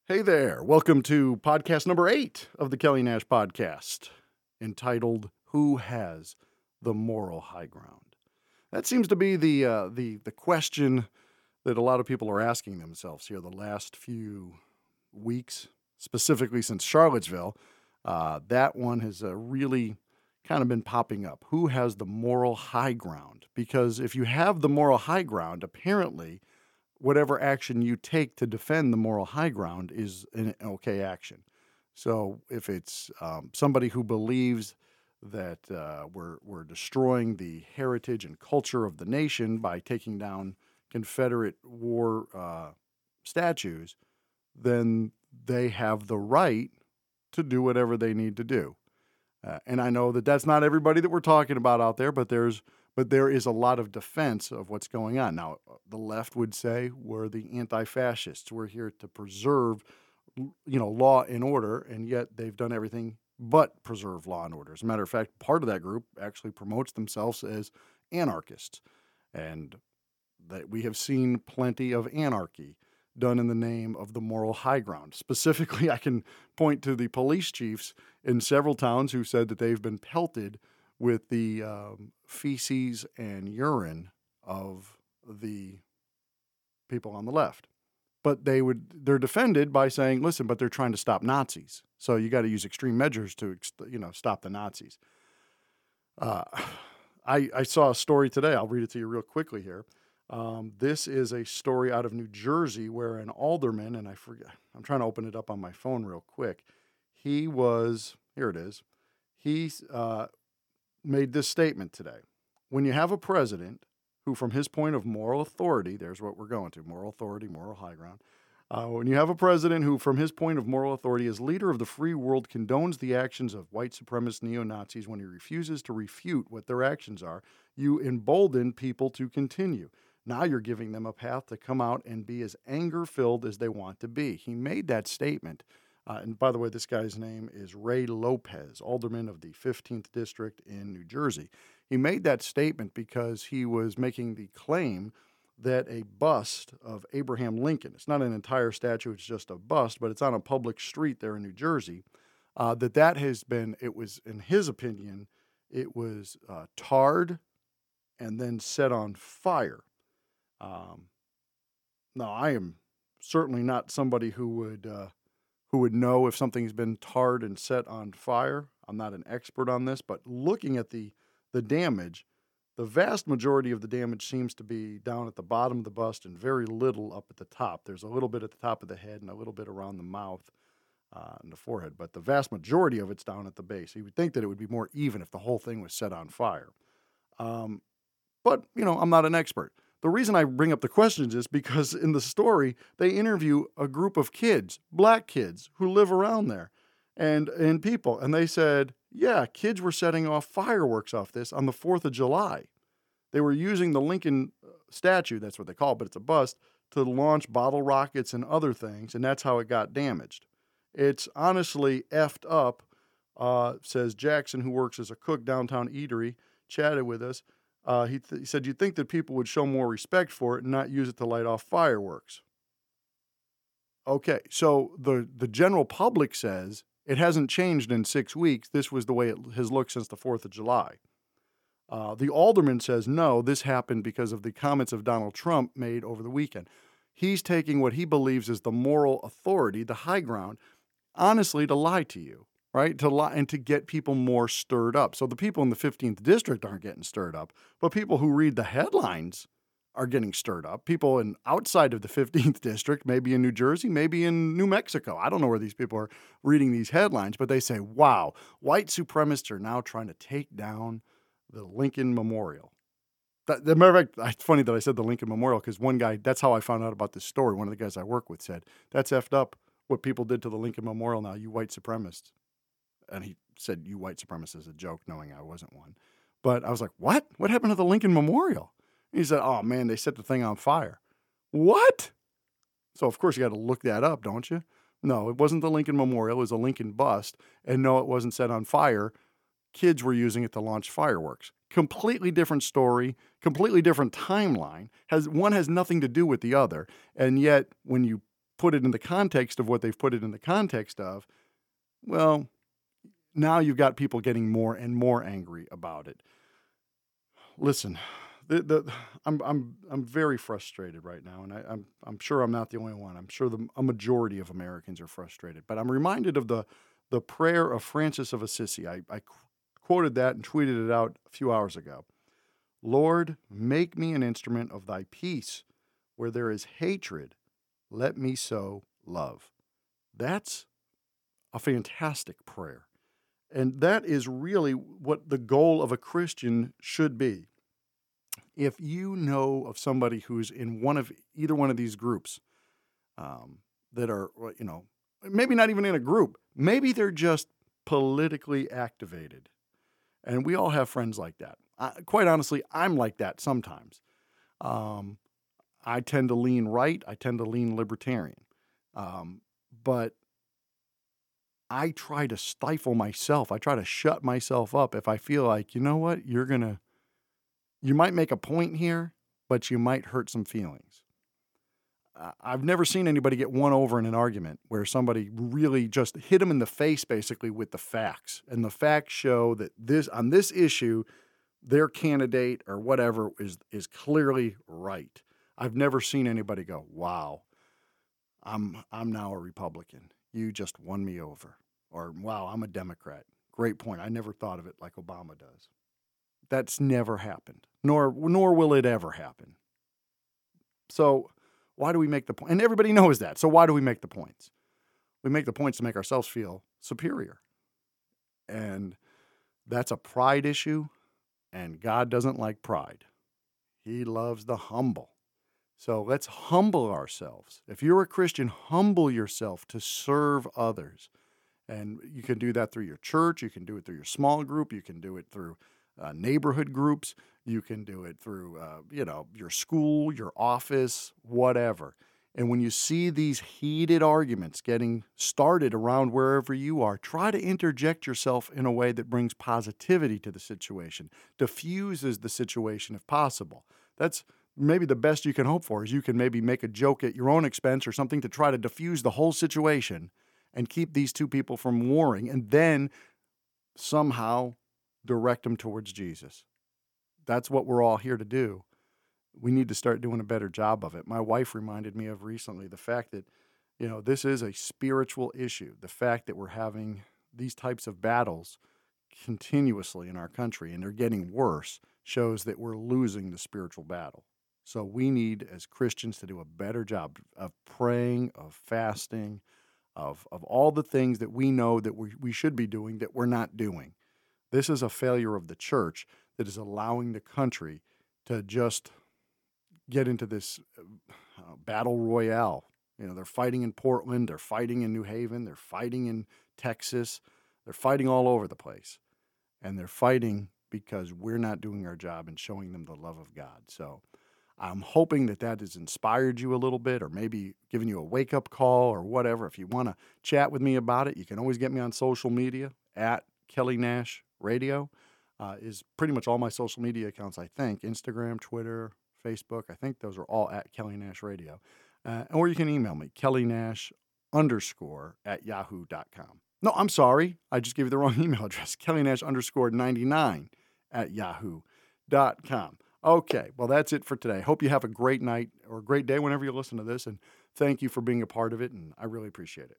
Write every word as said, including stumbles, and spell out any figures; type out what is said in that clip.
Hey there. Welcome to podcast number eight of the Kelly Nash Podcast, entitled Who Has the Moral High Ground? That seems to be the uh, the the question that a lot of people are asking themselves here the last few weeks, specifically since Charlottesville. Uh, that one has uh, really kind of been popping up. Who has the moral high ground? Because if you have the moral high ground, apparently whatever action you take to defend the moral high ground is an okay action. So if it's um, somebody who believes that uh, we're we're destroying the heritage and culture of the nation by taking down Confederate war uh, statues, then they have the right to do whatever they need to do. Uh, and I know that that's not everybody that we're talking about out there, but there's but there is a lot of defense of what's going on. Now, the left would say we're the anti-fascists. We're here to preserve, you know, law and order, and yet they've done everything but preserve law and order. As a matter of fact, part of that group actually promotes themselves as anarchists, and that we have seen plenty of anarchy done in the name of the moral high ground. Specifically, I can point to the police chiefs in several towns who said that they've been pelted with the um, feces and urine of the people on the left. But they would they're defended by saying, listen, but they're trying to stop Nazis. So you got to use extreme measures to, you know, stop the Nazis. Uh, I, I saw a story today. I'll read it to you real quickly here. Um, this is a story out of New Jersey where an alderman, and I forget, I'm trying to open it up on my phone real quick. He was, here it is. He uh, made this statement today. When you have a president who, from his point of moral authority, there's what we're going to, moral authority, moral high ground. Uh, when you have a president who, from his point of moral authority, as leader of the free world, condones the actions of white supremacist neo-Nazis when he refuses to refute what their actions are, you embolden people to continue. Now you're giving them a path to come out and be as anger-filled as they want to be. He made that statement. Uh, and by the way, this guy's name is Ray Lopez, alderman of the fifteenth District in New Jersey. He made that statement because he was making the claim that a bust of Abraham Lincoln, it's not an entire statue, it's just a bust, but it's on a public street there in New Jersey, uh, that that has been, it was, in his opinion, it was uh, tarred and then set on fire. Um, now, I am certainly not somebody who would uh, who would know if something's been tarred and set on fire. I'm not an expert on this, but looking at the the damage, the vast majority of the damage seems to be down at the bottom of the bust and very little up at the top. There's a little bit at the top of the head and a little bit around the mouth uh, and the forehead, but the vast majority of it's down at the base. You would think that it would be more even if the whole thing was set on fire. Um, but, you know, I'm not an expert. The reason I bring up the questions is because in the story, they interview a group of kids, black kids, who live around there and, and people. And they said, yeah, kids were setting off fireworks off this on the fourth of July. They were using the Lincoln statue, that's what they call it, but it's a bust, to launch bottle rockets and other things, and that's how it got damaged. It's honestly effed up, uh, says Jackson, who works as a cook downtown eatery, chatted with us. Uh, he, th- he said, you'd think that people would show more respect for it and not use it to light off fireworks. Okay, so the, the general public says it hasn't changed in six weeks. This was the way it has looked since the fourth of July. Uh, the alderman says, no, this happened because of the comments of Donald Trump made over the weekend. He's taking what he believes is the moral authority, the high ground, honestly, to lie to you. Right, to lie and to get people more stirred up. So the people in the fifteenth District aren't getting stirred up, but people who read the headlines are getting stirred up. People in outside of the fifteenth District, maybe in New Jersey, maybe in New Mexico. I don't know where these people are reading these headlines, but they say, wow, white supremacists are now trying to take down the Lincoln Memorial. That, the matter of fact, it's funny that I said the Lincoln Memorial because one guy, that's how I found out about this story. One of the guys I work with said, that's effed up what people did to the Lincoln Memorial now, you white supremacists. And he said, you white supremacists as a joke, knowing I wasn't one. But I was like, what? What happened to the Lincoln Memorial? And he said, oh, man, they set the thing on fire. What? So, of course, you got to look that up, don't you? No, it wasn't the Lincoln Memorial. It was a Lincoln bust. And no, it wasn't set on fire. Kids were using it to launch fireworks. Completely different story, completely different timeline. Has one has nothing to do with the other. And yet, when you put it in the context of what they've put it in the context of, well, now you've got people getting more and more angry about it. Listen, the, the, I'm I'm I'm very frustrated right now, and I, I'm I'm sure I'm not the only one. I'm sure the, a majority of Americans are frustrated. But I'm reminded of the the prayer of Francis of Assisi. I, I quoted that and tweeted it out a few hours ago. Lord, make me an instrument of thy peace. Where there is hatred, let me sow love. That's a fantastic prayer. And that is really what the goal of a Christian should be. If you know of somebody who's in one of either one of these groups um, that are, you know, maybe not even in a group, maybe they're just politically activated. And we all have friends like that. I, quite honestly, I'm like that sometimes. Um, I tend to lean right. I tend to lean libertarian. Um, but I try to stifle myself. I try to shut myself up if I feel like, you know what, you're going to, you might make a point here, but you might hurt some feelings. Uh, I've never seen anybody get won over in an argument where somebody really just hit them in the face basically with the facts. And the facts show that this, on this issue, their candidate or whatever is, is clearly right. I've never seen anybody go, wow, I'm I'm now a Republican. You just won me over. Or, wow, I'm a Democrat. Great point. I never thought of it like Obama does. That's never happened, nor nor will it ever happen. So why do we make the point? And everybody knows that. So why do we make the points? We make the points to make ourselves feel superior. And that's a pride issue, and God doesn't like pride. He loves the humble. So let's humble ourselves. If you're a Christian, humble yourself to serve others. And you can do that through your church. You can do it through your small group. You can do it through uh, neighborhood groups. You can do it through, uh, you know, your school, your office, whatever. And when you see these heated arguments getting started around wherever you are, try to interject yourself in a way that brings positivity to the situation, diffuses the situation if possible. That's maybe the best you can hope for, is you can maybe make a joke at your own expense or something to try to diffuse the whole situation and keep these two people from warring, and then somehow direct them towards Jesus. That's what we're all here to do. We need to start doing a better job of it. My wife reminded me of recently the fact that, you know, this is a spiritual issue. The fact that we're having these types of battles continuously in our country, and they're getting worse, shows that we're losing the spiritual battle. So we need, as Christians, to do a better job of praying, of fasting, of, of all the things that we know that we, we should be doing that we're not doing. This is a failure of the church that is allowing the country to just get into this uh, battle royale. You know, they're fighting in Portland, they're fighting in New Haven, they're fighting in Texas, they're fighting all over the place. And they're fighting because we're not doing our job and showing them the love of God. So I'm hoping that that has inspired you a little bit, or maybe given you a wake-up call or whatever. If you want to chat with me about it, you can always get me on social media at Kelly Nash Radio. Uh, is pretty much all my social media accounts, I think. Instagram, Twitter, Facebook. I think those are all at Kelly Nash Radio. Uh, or you can email me, Kelly Nash underscore at yahoo dot com. No, I'm sorry. I just gave you the wrong email address. Kelly Nash underscore ninety-nine at yahoo dot com. Okay, well, that's it for today. Hope you have a great night or a great day whenever you listen to this, and thank you for being a part of it, and I really appreciate it.